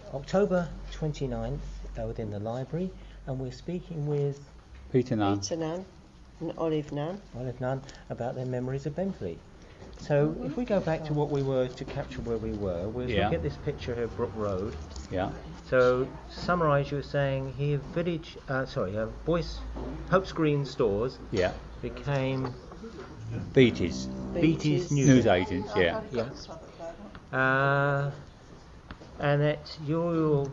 October 29th within the library, and we're speaking with Peter Nunn. Peter Nunn and Olive Nunn. Olive Nunn about their memories of Benfleet. So if we go back to what we were, to capture where we were, we'll look at this picture here of Brook Road. Yeah. So, to summarise, you were saying here, Pope's Green stores became Beattie's news agents. Yeah. And that your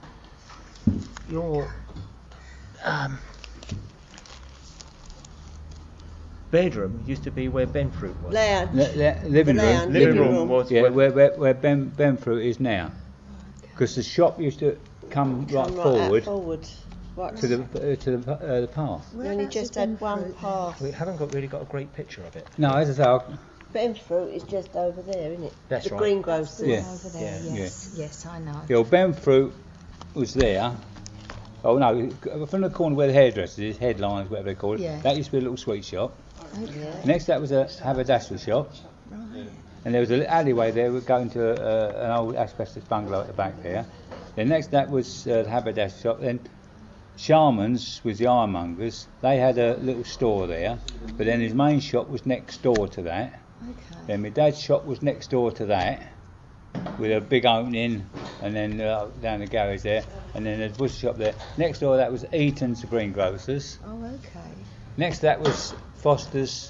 bedroom used to be where Benfruit was. Living room was where Benfruit is now. Because the shop used to come right forward. To the path. We only just had one path. We haven't really got a great picture of it. No, as I say, Benfruit is just over there, isn't it? That's the right. greengrocers. Over there, yes, I know. The old Benfruit was there. Oh no, from the corner where the hairdressers is, Headlines, whatever they call it. Yeah. That used to be a little sweet shop. Okay. Next, that was a haberdashery shop. Right. And there was an alleyway there. We're going to an old asbestos bungalow at the back there. Then next, that was the haberdashery shop. Then Sharman's was the ironmongers. They had a little store there, but then his main shop was next door to that. Okay. Then my dad's shop was next door to that, with a big opening, and then down the garage there, and then there's a butcher shop there. Next door that was Eaton's, the greengrocers. Oh, okay. Next that was Foster's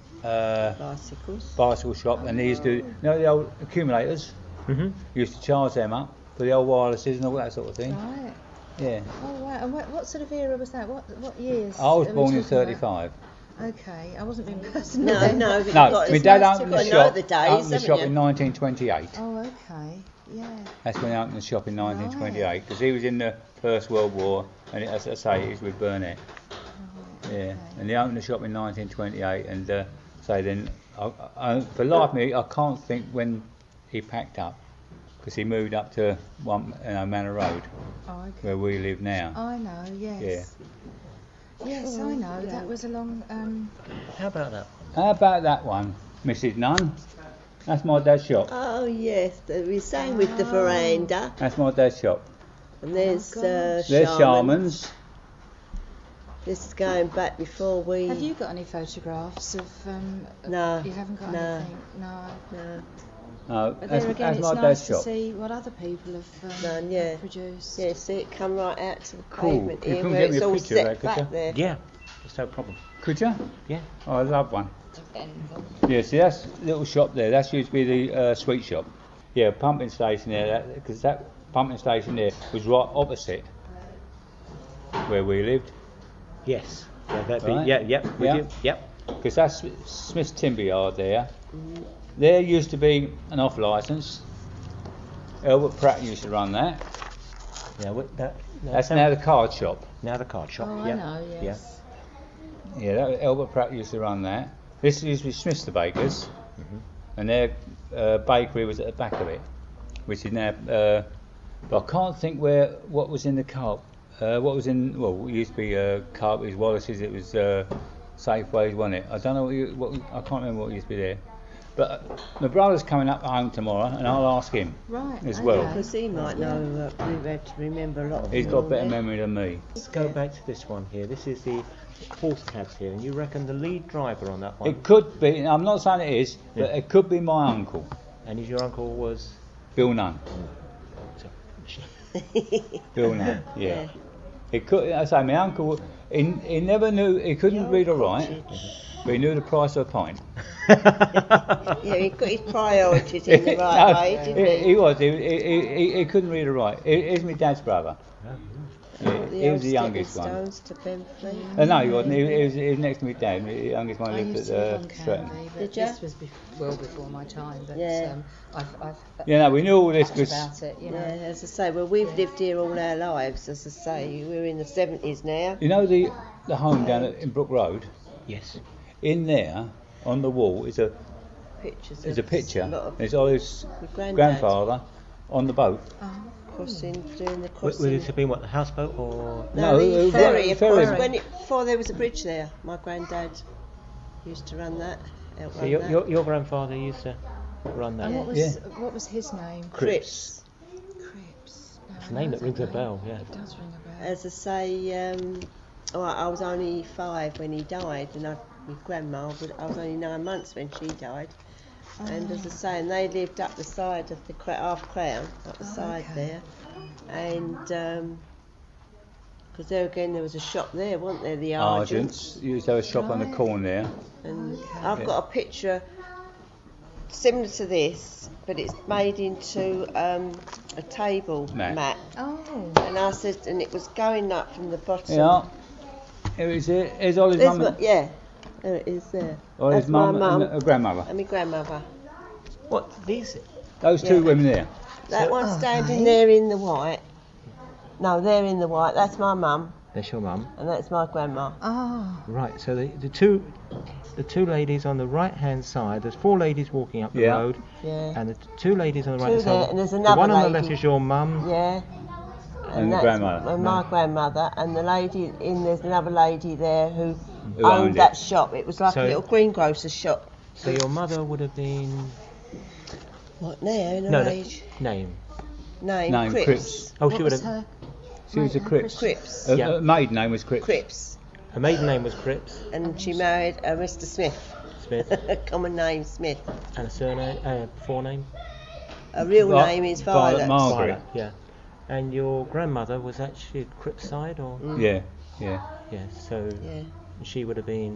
bicycle shop, and they used to, the old accumulators. Mm-hmm. Used to charge them up for the old wirelesses and all that sort of thing. Right. Yeah. Oh, wow. And what sort of era was that? What years? I was are we born in talking about? 35. Okay, I wasn't being personal. then. No. My dad opened the shop. The days, Opened the shop you? in 1928. Oh, okay. Yeah. That's when he opened the shop in 1928, because he was in the First World War, and as I say, he was with Burnett. Right, Yeah, okay. and he opened the shop in 1928, and then for life of me, I can't think when he packed up, because he moved up to Manor Road, Oh, okay. where we live now. I know. Yes. Yeah. Yes, I know. That was a long. How about that? How about that one, Mrs. Nunn? That's my dad's shop. Oh yes, we're saying with the veranda, That's my dad's shop. and there's gosh. There's Sharman's. Sharman's. This is going back before we. Have you got any photographs of? No. You haven't got No. anything. No. No. But there again, that's it's my nice dad's to shop. see what other people have Done, yeah. produced. Yeah, see it come right out to the Cool. pavement You here, couldn't where get me it's a all picture of that, set could back you? there. Yeah, it's no problem. Could you? Yeah. Oh, I love one. Yeah, see, that's a little shop there. That used to be the sweet shop. Yeah, pumping station there, because that pumping station there was right opposite where we lived. Yes. Yeah, that'd Right. be. Yeah. Yep. We Yeah. do. Yep. Because that's Smith's Timber Yard there. There used to be an off licence. Albert Pratt used to run that. Yeah. That's now the card shop. Now the card shop. Oh, yeah. I know. Yes. Yeah, Albert Pratt used to run that. This used to be Smith's the Bakers, and their bakery was at the back of it, which is now. But I can't think what was in the cart. What was in? Well, it used to be Carberry's, Wallace's. It was Safeways, wasn't it? I don't know I can't remember what used to be there. But my brother's coming up home tomorrow, and I'll ask him Right. as okay. well. Because he might know, we've had to remember a lot of He's them got all better there. memory than me. Let's go back to this one here. This is the horse cabs here, and you reckon the lead driver on that one? It could be. I'm not saying it is, but Yeah. it could be my uncle, And your uncle was? Bill Nunn. Bill Nunn. Yeah. It could. I say my uncle. He never knew. He couldn't read or write, but he knew the price of a pint. Yeah, he got his priorities in the right way, didn't he? He was. He couldn't read or write. He's my dad's brother. Yeah, he was the youngest one. Stones to Benfleet. No, he wasn't. He was next to my dad. The youngest one I lived used at to live on Stretton. Canby, but Did ya? this was well before my time. But Yeah. I've Yeah, no, we knew all this thought because about it. You know. Yeah, as I say, well, we've lived here all our lives. As I say, we're in the 70s now. you know the home down in Brook Road. Yes. In there, on the wall, is a Pictures. There's a picture. lot of There's Olive's my granddad grandfather on the boat. crossing, doing the Would crossing. it have been what, the houseboat or? No, the it ferry, was of ferry. course. Before there was a bridge there, my granddad used to run that. So Outrun that. your grandfather used to run that. And Yeah. what was his name? Cripps. Cripps. a name that rings a bell, yeah. It does ring a bell. As I say, I was only 5 when he died, and my grandma, I was only 9 months when she died. And as I say, and they lived up the side of the half crown, up the side there. And because there again, there was a shop there, wasn't there? The Argents. Used to have a shop on the corner there. And I've got a picture similar to this, but it's made into a table mat. Oh. And I said, and it was going up from the bottom. Yeah. Here's Ollie's mum. Yeah, there it is there. Ollie's That's my mum and grandmother. And my grandmother. What, these? Those two women there. That one's standing there in the white. No, they're in the white. That's my mum. That's your mum. And that's my grandma. Oh. Right, so the two ladies on the right hand side, there's 4 ladies walking up the road. Yeah. And the 2 ladies on the right hand there, side. and there's the another one on the lady. left is your mum. Yeah. And the that's grandmother. my grandmother. And the lady there's another lady there who Who owned owned that it. shop. It was like So- a little greengrocer's shop. So your mother would have been What now in her age? name. Name Cripps. Oh, What she would was have. her? She was a Cripps. Cripps. Her Yeah. maiden name was Cripps. Cripps. Her maiden name was Cripps And she married a Mr. Smith. Smith, Common name Smith. and a surname, forename. Her real Vi- name is Violet Violet. Margaret. Yeah. And your grandmother was actually Cripps side, or Yeah. yeah. So Yeah. she would have been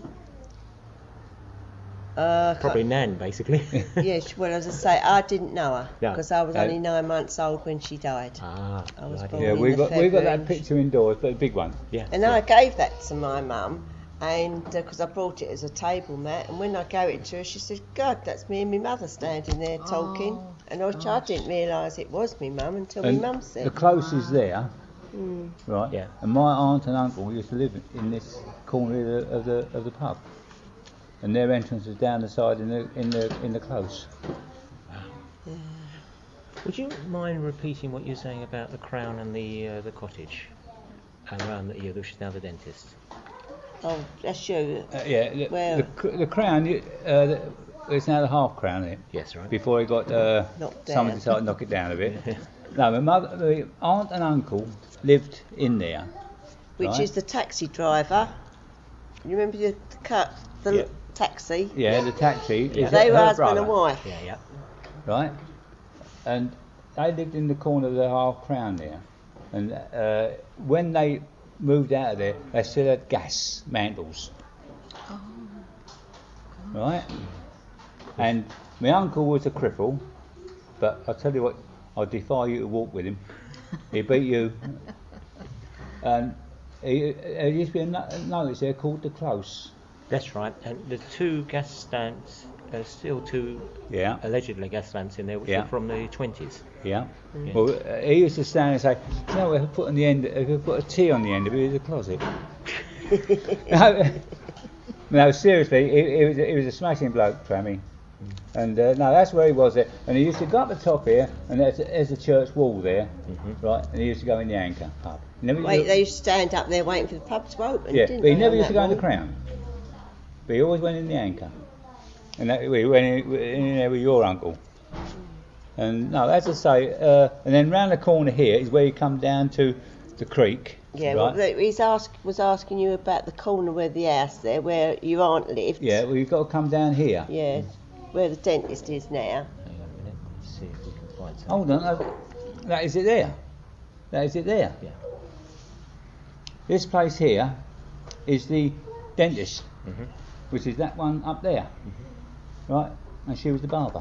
Uh, probably Nan, basically. Yes, well, as I say, I didn't know her Yeah. because I was only 9 months old when she died. Ah, I was right. born Yeah, in we the got February. that picture indoors, but a big one. Yeah. And I gave that to my mum, and because I brought it as a table mat, and when I gave it to her, she said, "God, that's me and my mother standing there talking." Oh, And I didn't realise it was my mum until And my mum the said. close is there, Mm. right? Yeah. And my aunt and uncle used to live in this corner of the pub, and their entrance is down the side in the close. Would you mind repeating what you're saying about the Crown and the cottage around which is now the dentist? Oh, that's you. Yeah. Well- The Crown. It's now the half crown, isn't it? Yes, right. Before it got Knocked someone down. decided to knock it down a bit. No, my aunt and uncle lived in there. Which Right. is the taxi driver. You remember the Yeah. taxi? Yeah, the taxi. Is They were her husband brother, and wife. Yeah. right? And they lived in the corner of the half crown there. And when they moved out of there, they still had gas mantles. Right? And my uncle was a cripple, but I'll tell you what, I defy you to walk with him. He beat you. And there used to be a notice there called the Close. That's right. And the 2 gas lamps, still 2 Yeah. allegedly gas lamps in there, which Yeah. are from the 20s. Yeah. Yeah. Well, he used to stand and say, "You know, if I put on the end, if I put a T on the end of it, it's a closet." No, seriously, he was a smashing bloke, Trammy. And no, that's where he was there. And he used to go up the top here, and there's the church wall there, right? And he used to go in the Anchor pub. They used to stand up there waiting for the pub to open. Yeah, didn't but he they, never on used to that go in the wall? Crown. But he always went in the Anchor. And that, we went in there with your uncle. And no, as I say, and then round the corner here is where you come down to the creek. Yeah, right? well, was asking you about the corner where the house there, where your aunt lived. Yeah, well, you've got to come down here. Yeah, where the dentist is now. Hang on a minute. Let's see if we can find something. Hold on, that is it there. That is it there. Yeah. This place here is the dentist, Mhm. which is that one up there, right? And she was the barber,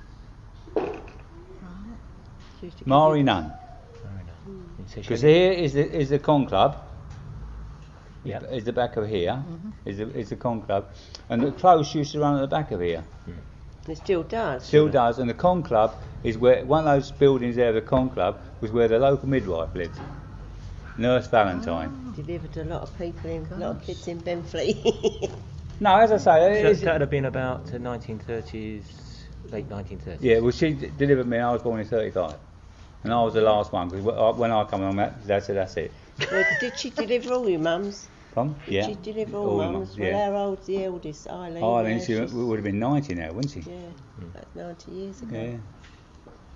She used to Mari give Nunn. Fair enough. So she- Because here is the con club. Yeah. Is the back of here. Is the con club, and the close used to run at the back of here. you- It still does. Still does, and the con club is where one of those buildings there. The con club was where the local midwife lived, Nurse Valentine. Delivered a lot of people in, a lot of kids in Benfleet. No, as I say, that would have been about the 1930s, late 1930s. yeah. Well, she delivered me. I was born in '35, and I was the last one because when I come along, Dad said that's it. Well, did she deliver all your mums? Come, Did yeah. she deliver all All the mums? mums, Well, yeah. how old's the eldest? Eileen. Eileen, now she she's- would have been 90 now, wouldn't she? Yeah, about 90 years ago. Yeah.